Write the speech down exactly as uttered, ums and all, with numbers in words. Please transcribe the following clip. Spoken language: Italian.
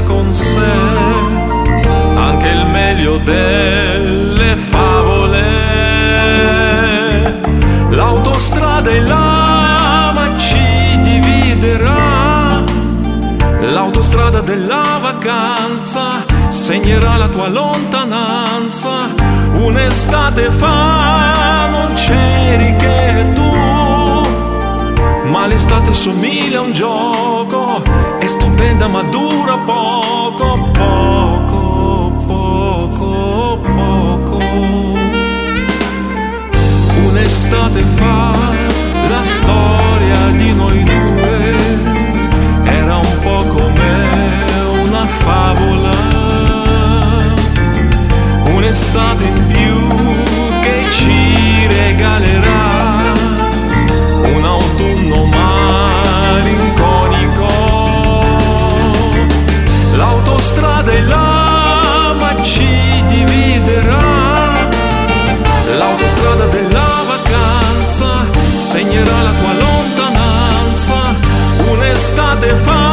con sé anche il meglio delle favole. L'autostrada e l'ama ci dividerà, l'autostrada della vacanza segnerà la tua lontananza. Un'estate fa non c'eri che tu, ma l'estate somiglia a un gioco, è stupenda ma dura poco, poco, poco, poco. Un'estate fa la storia di noi due era un po' come una favola. Un'estate in più che ci regalerà un autunno malinconico. L'autostrada e l'ama ci dividerà, l'autostrada della vacanza segnerà la tua lontananza. Un'estate fa